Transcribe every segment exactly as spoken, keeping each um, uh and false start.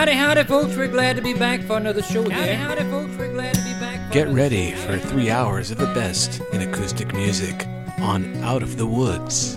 Howdy, howdy, folks. We're glad to be back for another show here. Howdy, howdy, folks. We're glad to be back for Get ready for three hours of the best in acoustic music on Out of the Woods.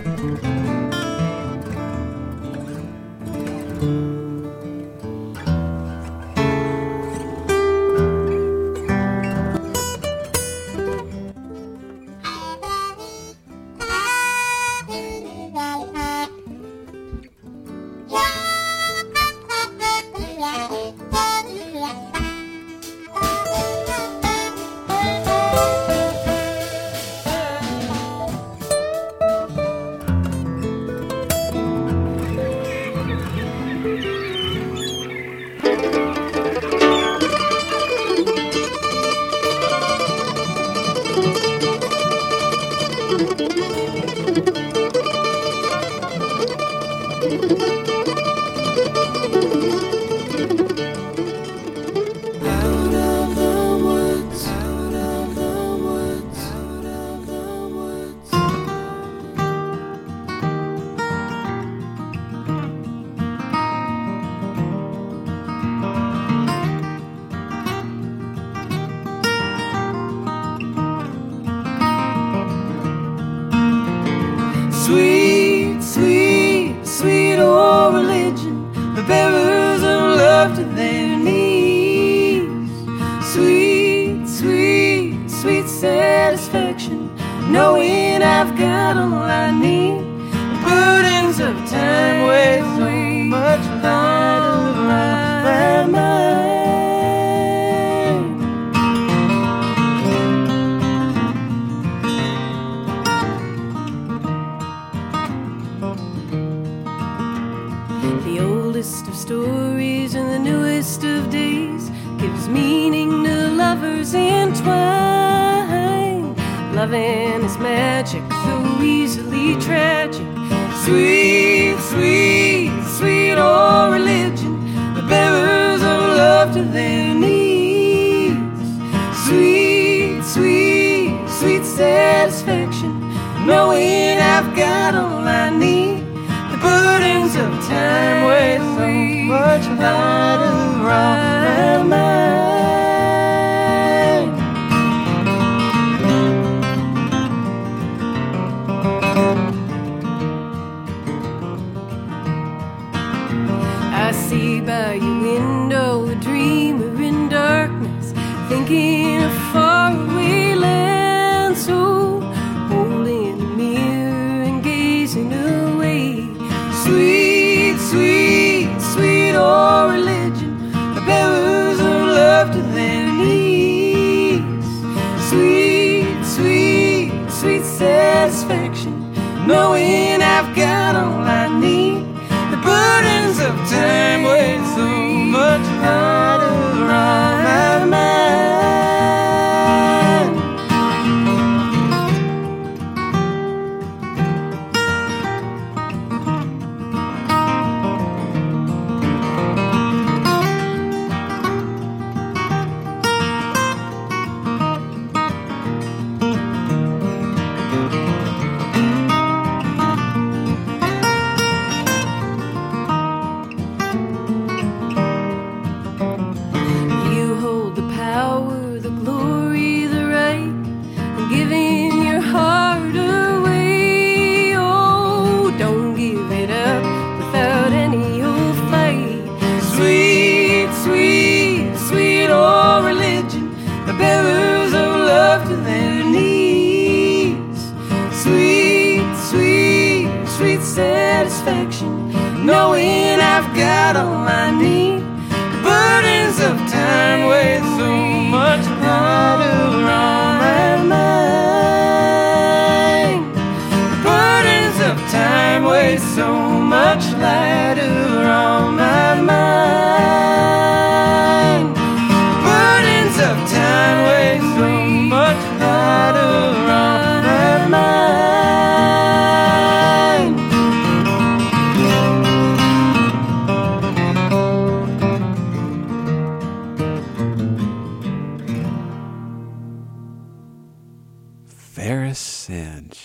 Sweet, sweet, sweet old religion, the bearers of love to their knees. Sweet, sweet, sweet satisfaction, knowing I've got all I need. The burdens of time weigh so much lighter on my mind. The oldest of stories and the newest of days gives meaning to lovers entwined. Loving is magic, though easily tragic. Sweet, sweet, sweet old religion, the bearers of love to their knees. Sweet, sweet, sweet satisfaction, knowing I've got all I need. The burdens of time weigh so much lighter on my mind. I see by your window a dreamer in darkness, thinking of faraway land, so holding a mirror and gazing away. Sweet, sweet, sweet old religion, the bearers of love to their knees. Sweet, sweet, sweet satisfaction, knowing I've got all I need. The burdens of time weigh so much lighter on my mind. You hold the power, the glory, the right, and giving your heart away. Oh, don't give it up without any old fight. Sweet, sweet, sweet old religion, the bearers of love to their knees. Sweet, sweet, sweet satisfaction, knowing I've got all I need. The burdens of time weigh so much lighter on my mind. The burdens of time weigh so much lighter on my mind. The burdens of time weigh so much lighter on my mind.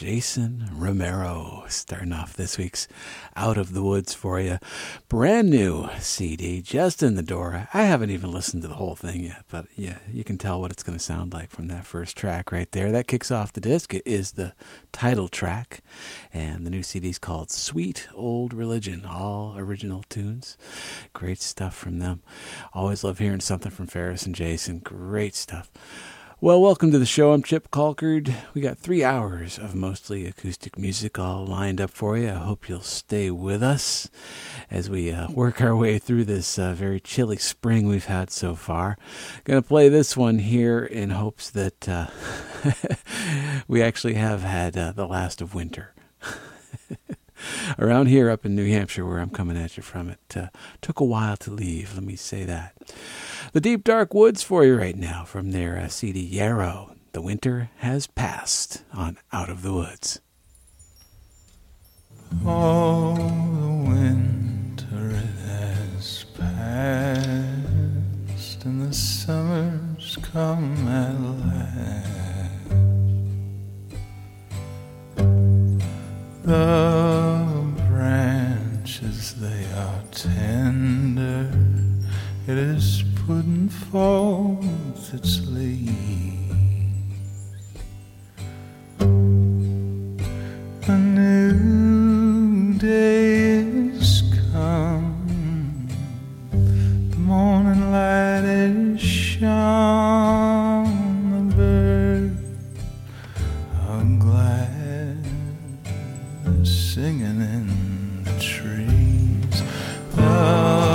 Jason Romero, starting off this week's Out of the Woods for you. Brand new C D, just in the door. I haven't even listened to the whole thing yet, but yeah, you can tell what it's going to sound like from that first track right there. That kicks off the disc. It is the title track, and the new C D is called Sweet Old Religion, all original tunes. Great stuff from them. Always love hearing something from Ferris and Jason. Great stuff. Well, welcome to the show. I'm Chip Colkard. We got three hours of mostly acoustic music all lined up for you. I hope you'll stay with us as we uh, work our way through this uh, very chilly spring we've had so far. Going to play this one here in hopes that uh, we actually have had uh, the last of winter. Around here up in New Hampshire, where I'm coming at you from, it uh, took a while to leave, let me say that. The Deep Dark Woods for you right now from their uh, C D Yarrow. The winter has passed on Out of the Woods. Oh, the winter has passed and the summer's come at last. The branches, they are tender, it is putting forth its leaves. A new day is come, the morning light is shone, the birds are glad, they're singing in the trees. Oh,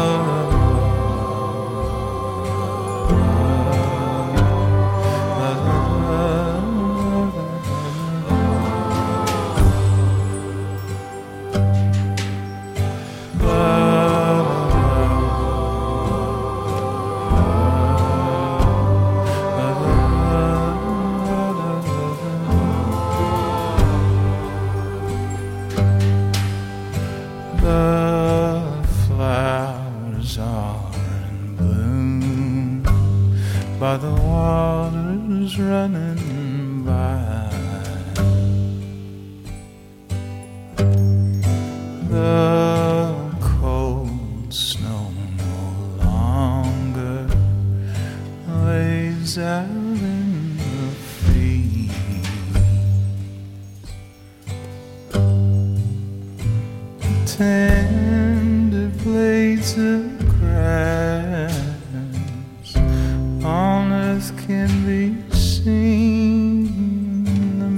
by the waters running by, the cold snow no longer lays out in the fields. Tender blades of grass on earth can be seen, the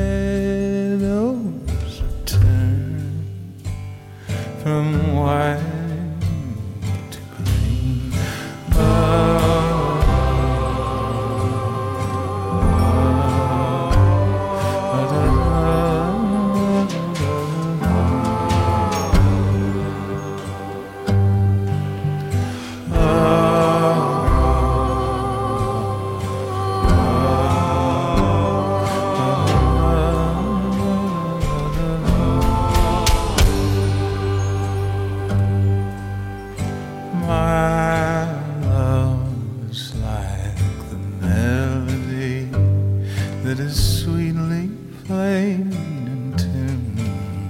meadows are turned from white to green. Oh, oh, oh, oh, oh, that is sweetly played in tune,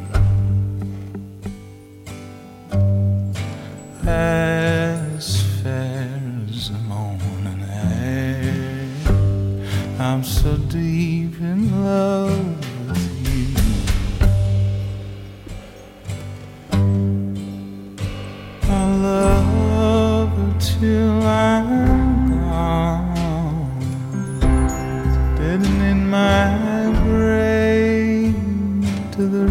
as fair as the morning air. I'm so deep in love with you. I love her till I'm gone, dead and in my grave, to the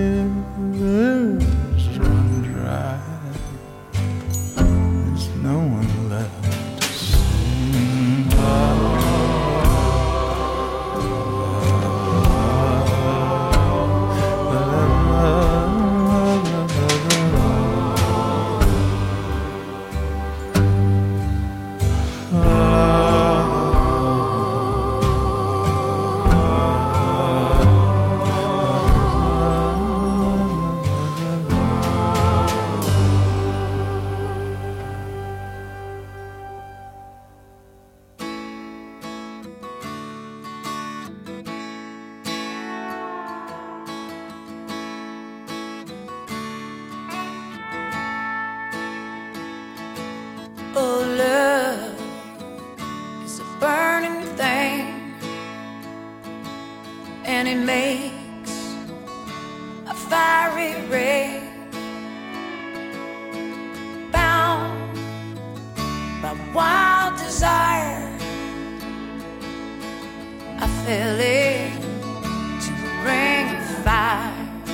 rivers run dry. There's no one left to sing. Oh, oh, oh, Oh, love is a burning thing, and it makes a fiery ray, bound by wild desire. I fell into a ring of fire.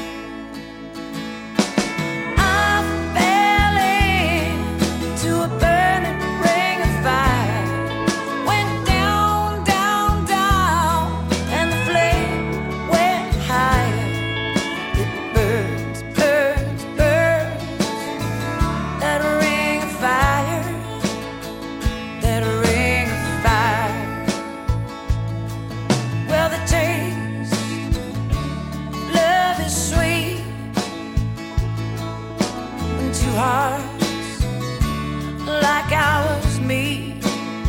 Hearts like ours meet.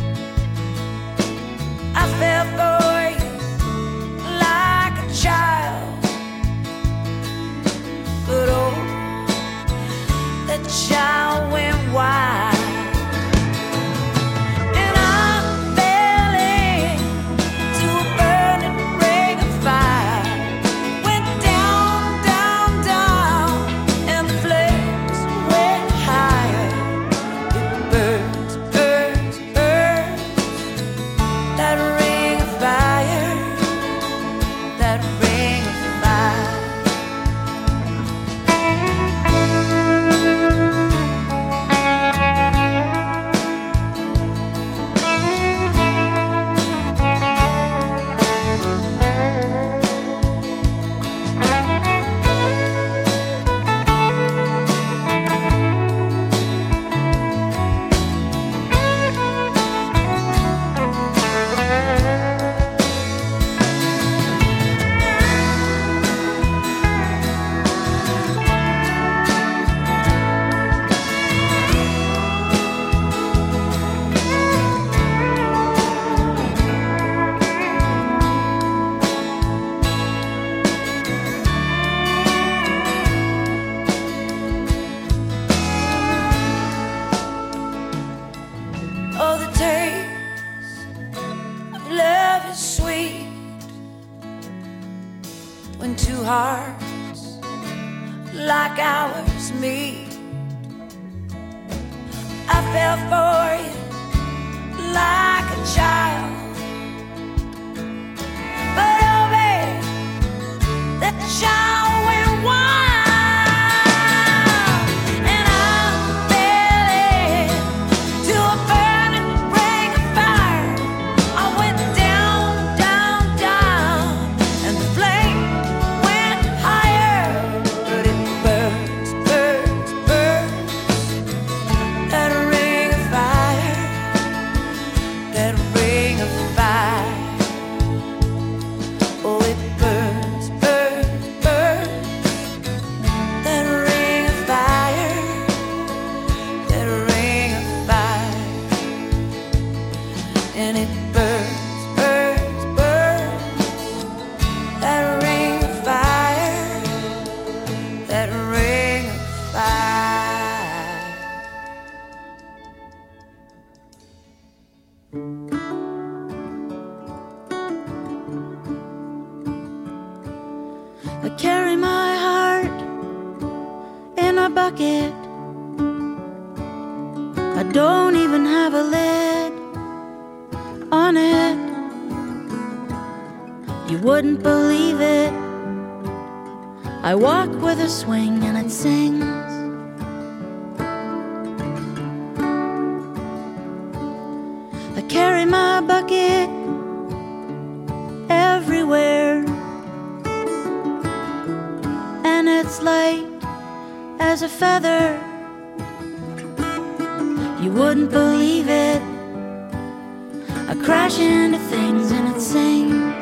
I fell for you like a child, but oh, the child went wild. When two hearts like ours meet, I fell for you like a child, but oh babe, the child went wild. I carry my heart in a bucket. I don't even have a lid on it. You wouldn't believe it. I walk with a swing and it sings. I carry my bucket everywhere, and it's light as a feather. You wouldn't believe it. I crash into things and it sings.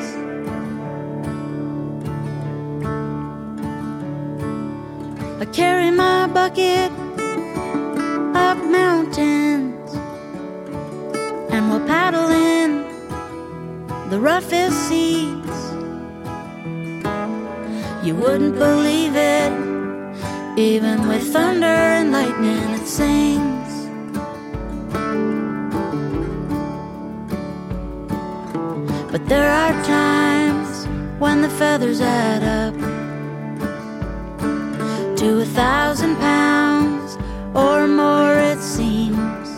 I carry my bucket up mountains, and we'll paddle in the roughest seas. You wouldn't believe it. Even with thunder and lightning it sings. But there are times when the feathers add up to a thousand pounds or more, it seems.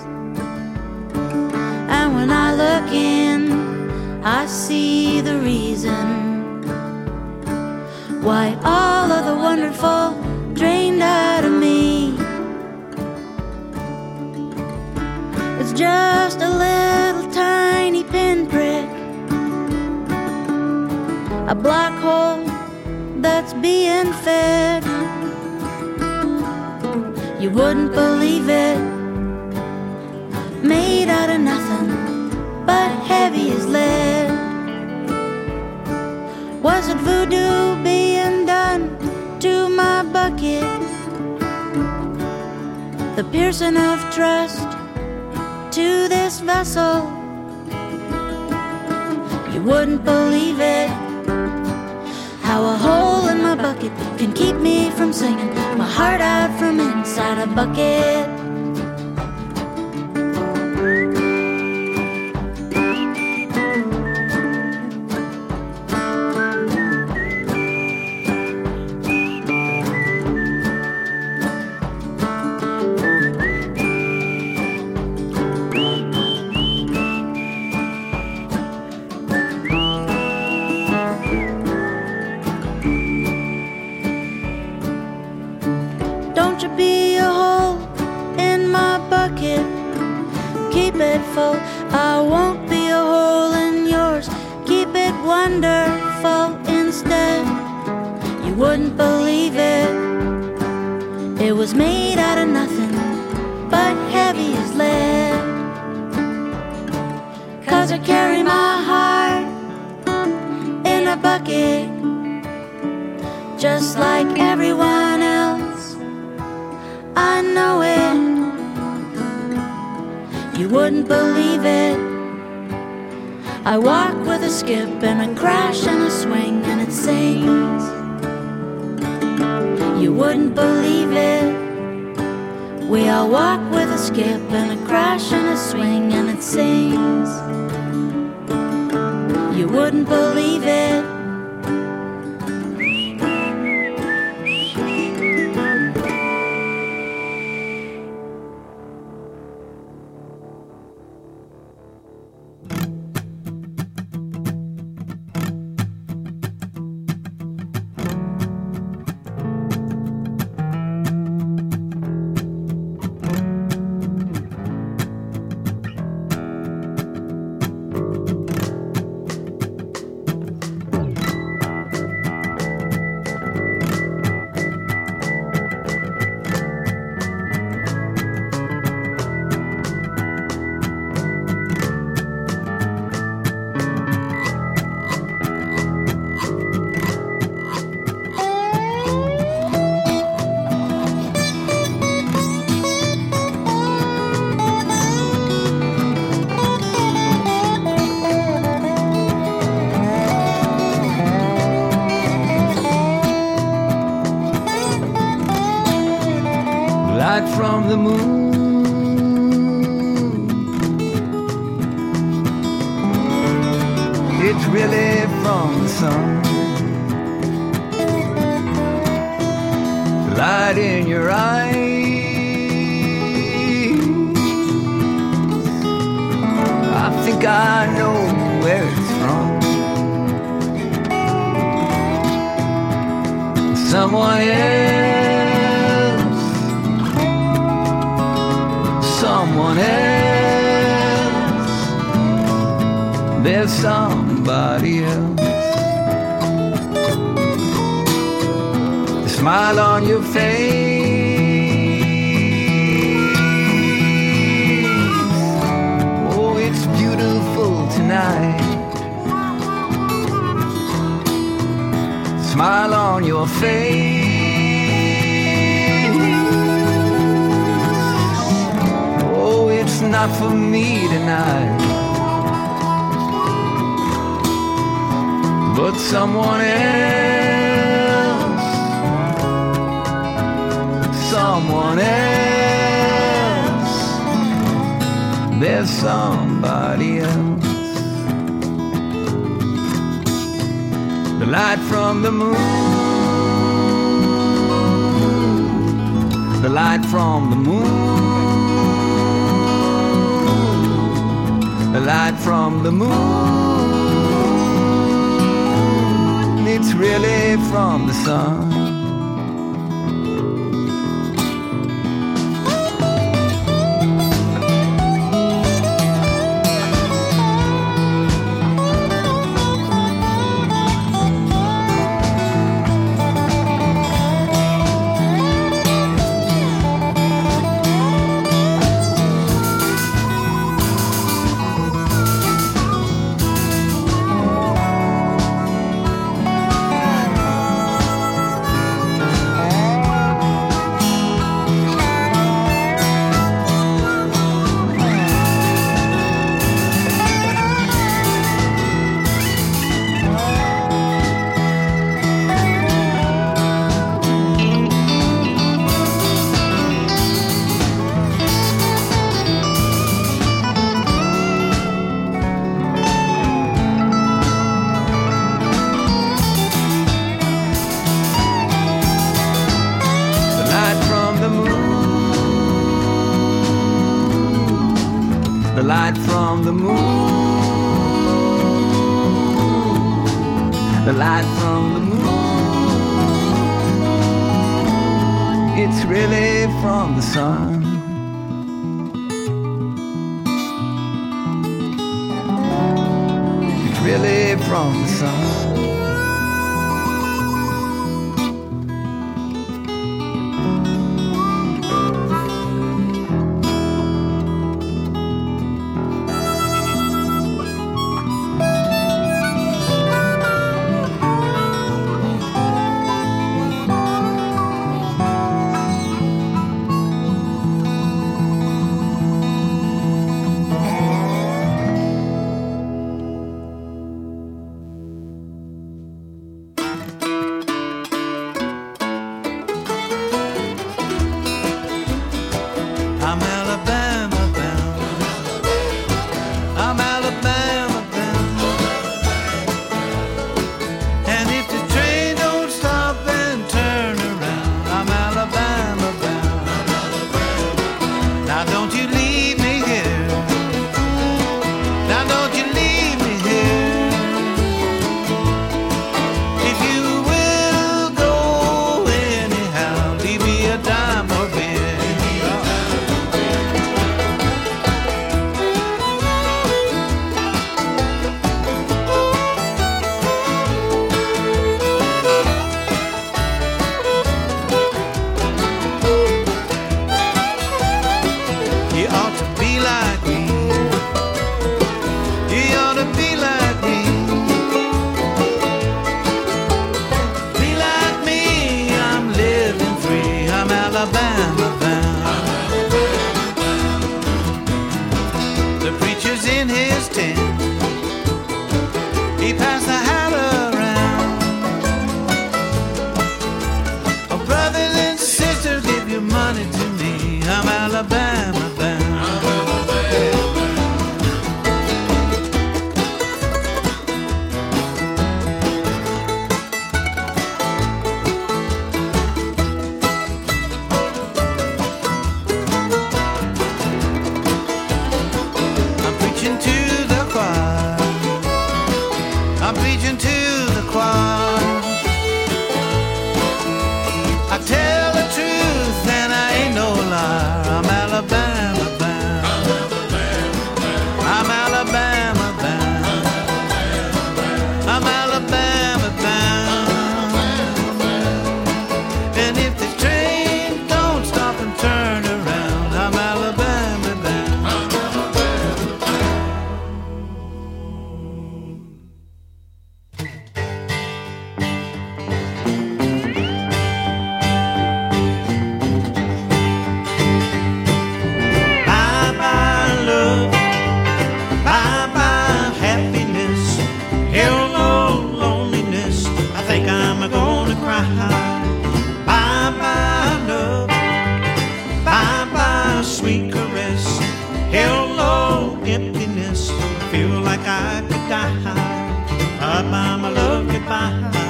And when I look in, I see the reason why all of the wonderful drained out of me. It's just a little tiny pinprick, a black hole that's being fed. You wouldn't believe it, made out of nothing but heavy as lead. Was it voodoo being done to my bucket? The piercing of trust to this vessel. You wouldn't believe it, how a hole in my bucket can keep me from singing my heart out from inside a bucket. I won't be a hole in yours, keep it wonderful instead. You wouldn't believe it, it was made out of nothing but heavy as lead. Cause I carry my heart in a bucket, just like everyone else. I know it. You wouldn't believe it, I walk with a skip and a crash and a swing and it sings. You wouldn't believe it, we all walk with a skip and a crash and a swing and it sings. You wouldn't believe it. From the moon, it's really from the sun. Light in your eyes, I think I know where it's from. Someone else, someone else, there's somebody else. The smile on your face, oh, it's beautiful tonight. Smile on your face, it's not for me tonight, but someone else, someone else, there's somebody else. light from the moon, the light from the moon, the light from the moon. It's really from the sun. The light from the moon, the light from the moon. It's really from the sun. It's really from the sun. I'm Alabama bound. I'm Alabama bound. And if the train don't stop and turn around, I'm Alabama bound. Now don't you leave me here. Now don't you leave me here. If you will go anyhow, leave me a dime or beer. You ought to be like me. You ought to be like me. Be like me, I'm living free. I'm Alabama bound. The preacher's in his tent. He passed the hat around. Oh, brothers and sisters, give your money to me. I'm Alabama bound. I'm preaching to the choir. I'm preaching to the choir. I tell the truth and I ain't no liar. I'm Alabama bound. I'm Alabama bound. I'm Alabama bound. And if the train don't stop and turn around, I'm Alabama bound. Bye bye love, bye bye happiness, hello loneliness. I think I'm gonna cry. Bye bye love, bye bye sweet caress, hello emptiness. Feel like I could die. Bye bye my love, goodbye.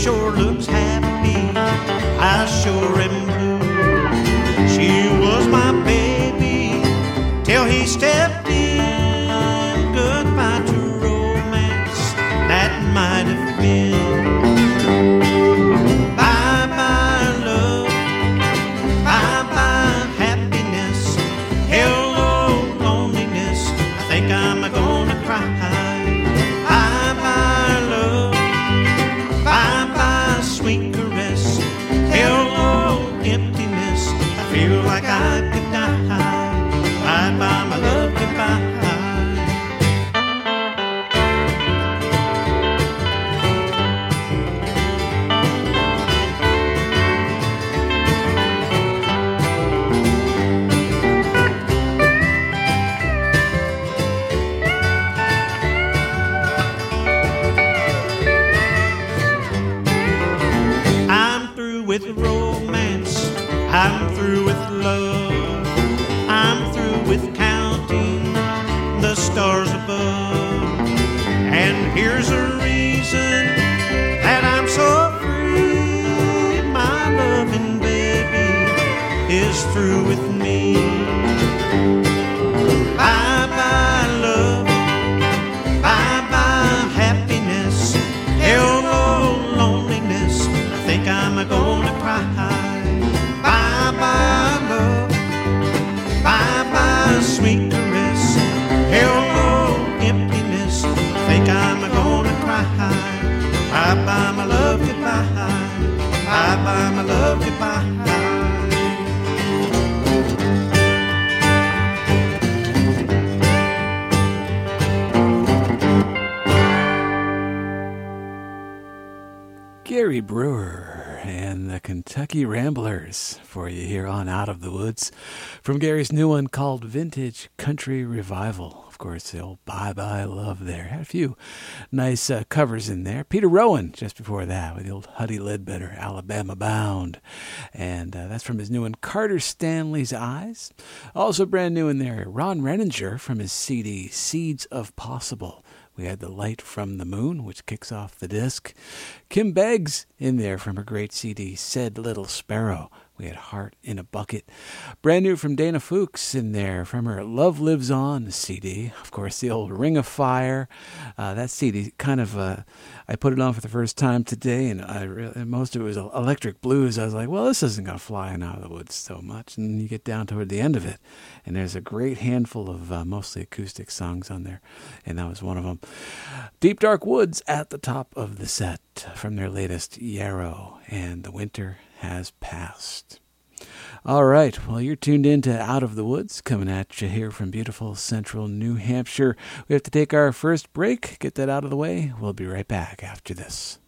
sure looks happy, I sure am blue. She was my baby till he stepped in. Goodbye to romance that might have been. Bye-bye love, bye-bye happiness. Hello loneliness, I think I'm gonna cry. Bye-bye love, bye-bye sweet caress. Hello emptiness, I feel like I could die. Bye-bye my love, goodbye. With romance, I'm through with love, I'm through with counting the stars above. And here's a reason that I'm so free. My loving baby is through with me. Bye-bye love, bye-bye happiness. Hello loneliness, I think I'm gonna cry. Bye-bye love, bye-bye sweet caress. Hello emptiness, I think I'm gonna cry. Bye-bye my love, goodbye. Bye-bye my love, goodbye. Gary Brewer and the Kentucky Ramblers for you here on Out of the Woods from Gary's new one called Vintage Country Revival. Of course, the old Bye Bye Love there. Had a few nice uh, covers in there. Peter Rowan just before that with the old Huddie Ledbetter, Alabama Bound. And uh, that's from his new one, Carter Stanley's Eyes. Also brand new in there, Ron Renninger from his C D, Seeds of Possible. We had The Light from the Moon, which kicks off the disc. Kim Beggs in there from her great C D, Said Little Sparrow. We had Heart in a Bucket. Brand new from Dana Fuchs in there from her Love Lives On C D. Of course, the old Ring of Fire. Uh, that C D kind of, uh, I put it on for the first time today, and I really, most of it was electric blues. I was like, well, this isn't going to fly in Out of the Woods so much. And you get down toward the end of it, and there's a great handful of uh, mostly acoustic songs on there, and that was one of them. Deep Dark Woods at the top of the set from their latest Yarrow, and The Winter Has Passed. All right, well, you're tuned in to Out of the Woods, coming at you here from beautiful central New Hampshire. We have to take our first break, get that out of the way. We'll be right back after this.